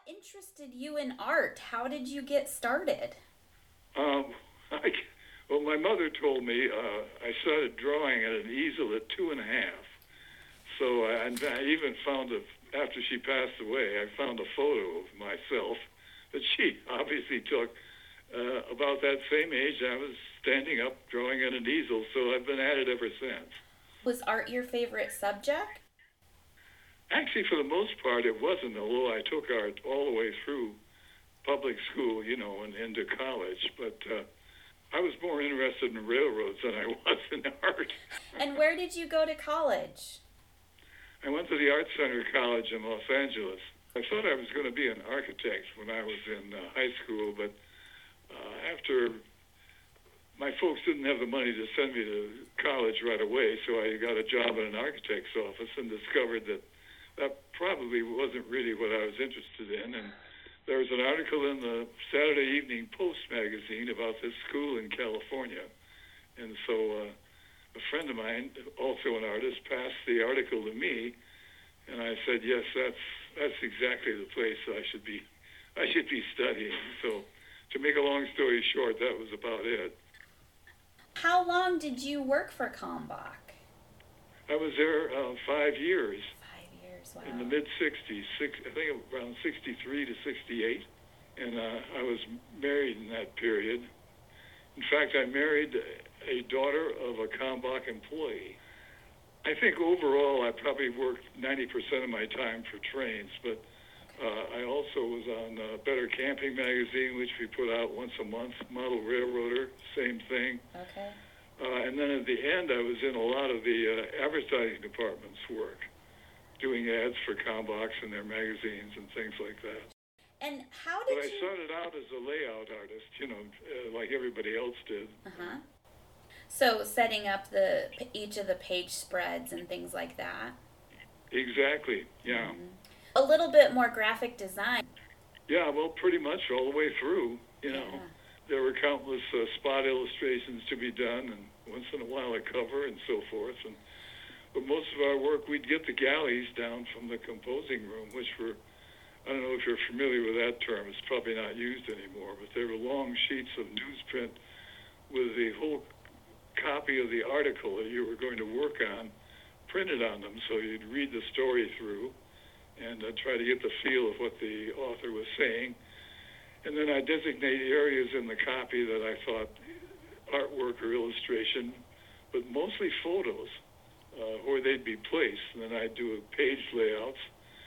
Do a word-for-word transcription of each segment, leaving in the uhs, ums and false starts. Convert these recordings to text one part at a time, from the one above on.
interested you in art? How did you get started? Um, I, well, my mother told me uh, I started drawing at an easel at two and a half. So I, and I even found a, after she passed away, I found a photo of myself that she obviously took uh, about that same age. I was standing up drawing at an easel, so I've been at it ever since. Was art your favorite subject? Actually, for the most part, it wasn't, although I took art all the way through public school, you know, and into college. But uh, I was more interested in railroads than I was in art. And where did you go to college? I went to the Art Center College in Los Angeles. I thought I was going to be an architect when I was in uh, high school, but uh, after my folks didn't have the money to send me to college right away, so I got a job in an architect's office and discovered that that probably wasn't really what I was interested in. And there was an article in the Saturday Evening Post magazine about this school in California. And so uh, a friend of mine, also an artist, passed the article to me, and I said, yes, that's that's exactly the place I should be I should be studying. So to make a long story short, that was about it. How long did you work for Kalmbach? I was there uh, five years. Five years, wow. In the mid-sixties, six, I think around sixty-three to sixty-eight. And uh, I was married in that period. In fact, I married a daughter of a Kalmbach employee. I think overall I probably worked ninety percent of my time for trains, but uh, I also was on uh, Better Camping magazine, which we put out once a month, Model Railroader, same thing. Okay. Uh, and then at the end, I was in a lot of the uh, advertising department's work, doing ads for Kalmbachs and their magazines and things like that. And how did but I you... started out as a layout artist, you know, uh, like everybody else did. Uh-huh. So setting up the each of the page spreads and things like that? Exactly, yeah. Mm-hmm. A little bit more graphic design. Yeah, well, pretty much all the way through, you know. Yeah. There were countless uh, spot illustrations to be done, and once in a while a cover and so forth. And but most of our work, we'd get the galleys down from the composing room, which were, I don't know if you're familiar with that term, it's probably not used anymore, but they were long sheets of newsprint with the whole copy of the article that you were going to work on printed on them, so you'd read the story through and uh, try to get the feel of what the author was saying. And then I designate areas in the copy that I thought artwork or illustration, but mostly photos, uh, where they'd be placed. And then I'd do page layouts.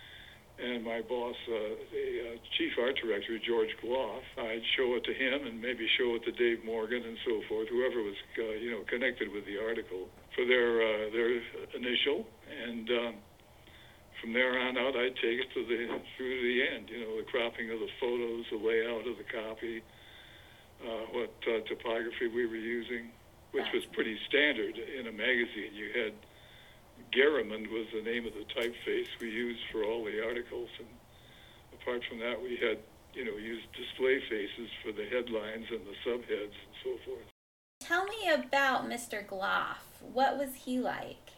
And my boss, uh, the uh, chief art director, George Gloff, I'd show it to him and maybe show it to Dave Morgan and so forth, whoever was, uh, you know, connected with the article, for their uh, their initial. And um, from there on out, I'd take it to the through to the end. You know, the cropping of the photos, the layout of the copy, uh, what uh, typography we were using, which was pretty standard in a magazine. You had Garamond was the name of the typeface we used for all the articles, and apart from that, we had, you know, used display faces for the headlines and the subheads and so forth. Tell me about Mister Gloff. What was he like?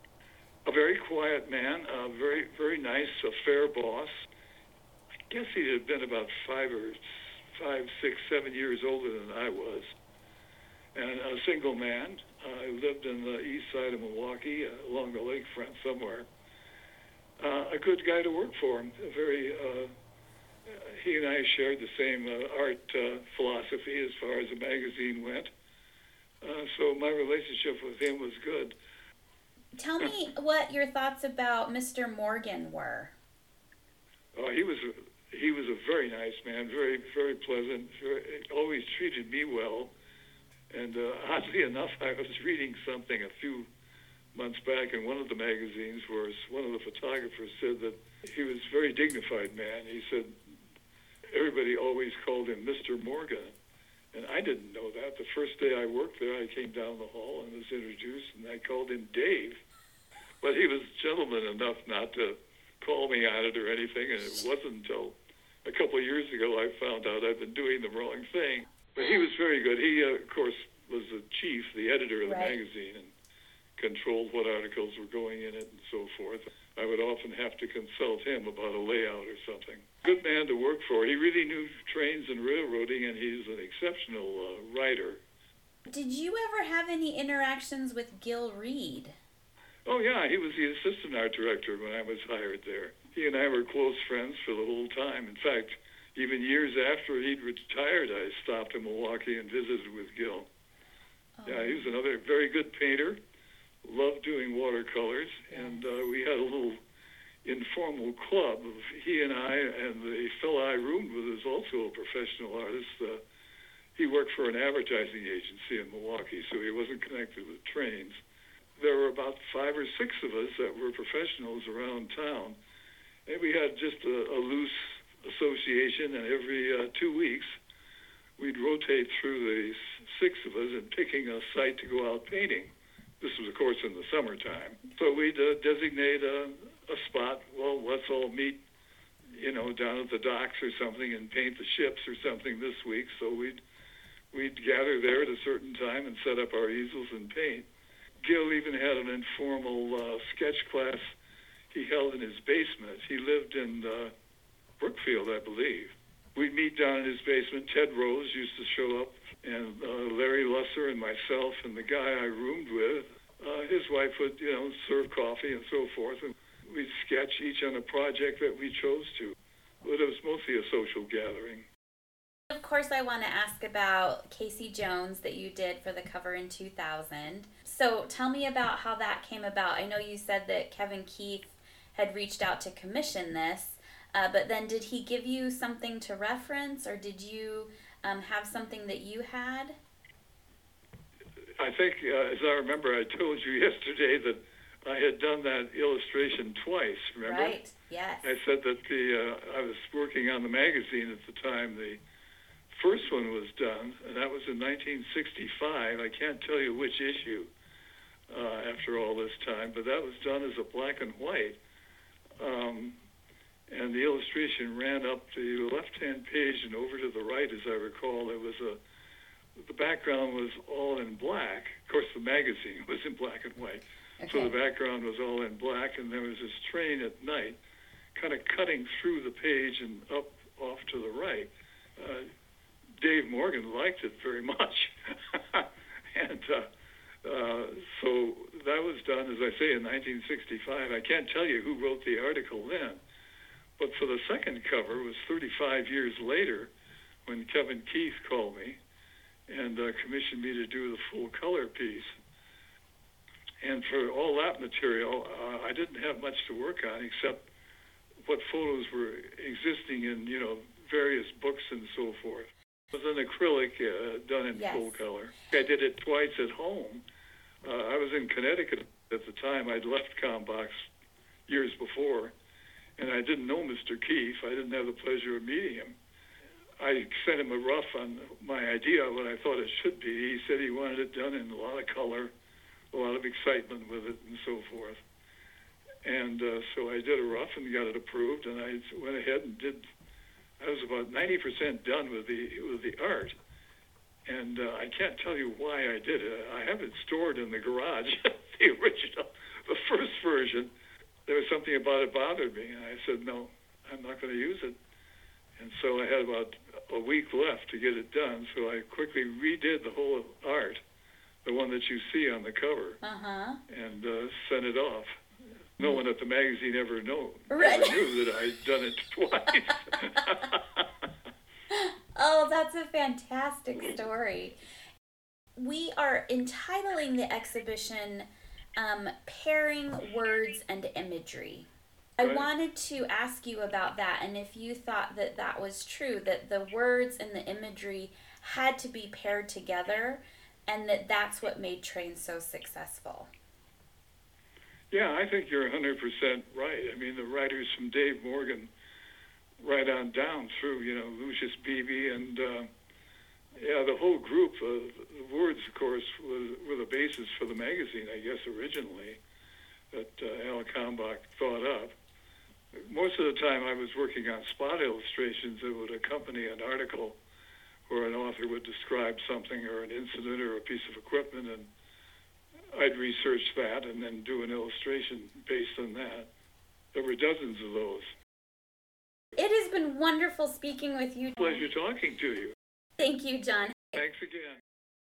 A very quiet man, uh, very, very nice, a fair boss. I guess he had been about five or five, six, seven years older than I was, and a single man. I uh, lived in the east side of Milwaukee, uh, along the lakefront somewhere. Uh, a good guy to work for him. A very, uh, he and I shared the same uh, art uh, philosophy as far as the magazine went. Uh, so my relationship with him was good. Tell me what your thoughts about Mister Morgan were. Uh, he was a, he was a very nice man, very very pleasant. Very, always treated me well. And uh, oddly enough, I was reading something a few months back in one of the magazines where one of the photographers said that he was a very dignified man. He said everybody always called him Mister Morgan. And I didn't know that. The first day I worked there, I came down the hall and was introduced, and I called him Dave. But he was gentleman enough not to call me on it or anything, and it wasn't until a couple of years ago I found out I'd been doing the wrong thing. But he was very good. He, uh, of course, was the chief, the editor of the right. magazine, and controlled what articles were going in it and so forth. I would often have to consult him about a layout or something. Good man. man to work for. He really knew trains and railroading, and he's an exceptional uh, writer. Did you ever have any interactions with Gil Reed? Oh, yeah, he was the assistant art director when I was hired there. He and I were close friends for the whole time. In fact, even years after he'd retired, I stopped in Milwaukee and visited with Gil. Oh. Yeah, he was another very good painter, loved doing watercolors, yes. and uh, we had a little informal club of he and I, and the fellow I roomed with is also a professional artist. Uh, he worked for an advertising agency in Milwaukee, so he wasn't connected with trains. There were about five or six of us that were professionals around town, and we had just a, a loose association, and every uh, two weeks we'd rotate through the six of us and picking a site to go out painting. This was, of course, in the summertime. So we'd uh, designate a, a spot. Well, let's all meet, you know, down at the docks or something and paint the ships or something this week. So we'd we'd gather there at a certain time and set up our easels and paint. Gil even had an informal uh, sketch class he held in his basement. He lived in uh, Brookfield, I believe. We'd meet down in his basement. Ted Rose used to show up, and uh, Larry Lusser and myself and the guy I roomed with, uh, his wife would, you know, serve coffee and so forth, and we'd sketch each on a project that we chose to. But it was mostly a social gathering. Of course, I want to ask about Casey Jones that you did for the cover in two thousand. So tell me about how that came about. I know you said that Kevin Keith had reached out to commission this, uh, but then did he give you something to reference, or did you um, have something that you had? I think, uh, as I remember, I told you yesterday that I had done that illustration twice, remember? Right, yes. I said that the uh, I was working on the magazine at the time. The first one was done, and that was in nineteen sixty-five. I can't tell you which issue uh, after all this time, but that was done as a black and white. Um, and the illustration ran up the left-hand page and over to the right, as I recall. It was a the background was all in black. Of course, the magazine was in black and white. Okay. So the background was all in black, and there was this train at night kind of cutting through the page and up off to the right. Uh, Dave Morgan liked it very much. and uh, uh, so that was done, as I say, in nineteen sixty-five. I can't tell you who wrote the article then, but for the second cover, it was thirty-five years later when Kevin Keith called me and uh, commissioned me to do the full color piece. And for all that material, uh, I didn't have much to work on except what photos were existing in, you know, various books and so forth. It was an acrylic uh, done in yes. full color. I did it twice at home. Uh, I was in Connecticut at the time. I'd left Combox years before, and I didn't know Mister Keefe. I didn't have the pleasure of meeting him. I sent him a rough on my idea, what I thought it should be. He said he wanted it done in a lot of color, a lot of excitement with it, and so forth. And uh, so I did a rough and got it approved, and I went ahead and did. I was about ninety percent done with the with the art, and uh, I can't tell you why I did it. I have it stored in the garage, the original, the first version. There was something about it bothered me, and I said, no, I'm not going to use it. And so I had about a week left to get it done, so I quickly redid the whole art, the one that you see on the cover, uh-huh. and uh, sent it off. No one at the magazine ever, know, right. ever knew that I'd done it twice. Oh, that's a fantastic story. We are entitling the exhibition um, Pairing Words and Imagery. I Right. wanted to ask you about that, and if you thought that that was true, that the words and the imagery had to be paired together, and that that's what made Train so successful. Yeah, I think you're one hundred percent right. I mean, the writers from Dave Morgan right on down through, you know, Lucius Beebe and, uh, yeah, the whole group. Uh, the words, of course, was, were the basis for the magazine, I guess, originally, that uh, Al Kalmbach thought up. Most of the time I was working on spot illustrations that would accompany an article where an author would describe something or an incident or a piece of equipment, and I'd research that and then do an illustration based on that. There were dozens of those. It has been wonderful speaking with you. Pleasure talking to you. Thank you, John. Thanks again.